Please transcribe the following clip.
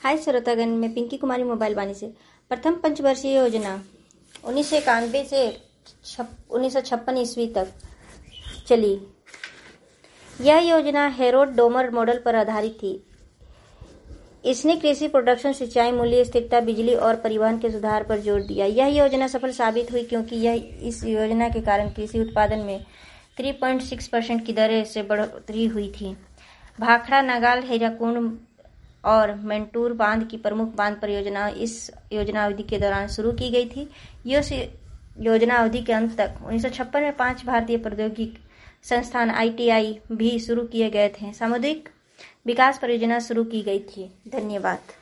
हाय श्रोतागण, मैं पिंकी कुमारी मोबाइल वाणी से। प्रथम पंचवर्षीय योजना 1991 से 1956 ईस्वी तक चली। यह योजना हेरोड डोमर मॉडल पर आधारित थी। इसने कृषि प्रोडक्शन, सिंचाई, मूल्य स्थिरता, बिजली और परिवहन के सुधार पर जोर दिया। यह योजना सफल साबित हुई क्योंकि इस योजना के कारण कृषि उत्पादन में 3.6% की दर से बढ़ोतरी हुई थी। भाखड़ा, नागाल, हीराकुंड और मेंटूर बांध की प्रमुख बांध परियोजना इस योजना अवधि के दौरान शुरू की गई थी। योजना अवधि के अंत तक 1956 में 5 भारतीय प्रौद्योगिकी संस्थान ITI भी शुरू किए गए थे। सामुदायिक विकास परियोजना शुरू की गई थी। धन्यवाद।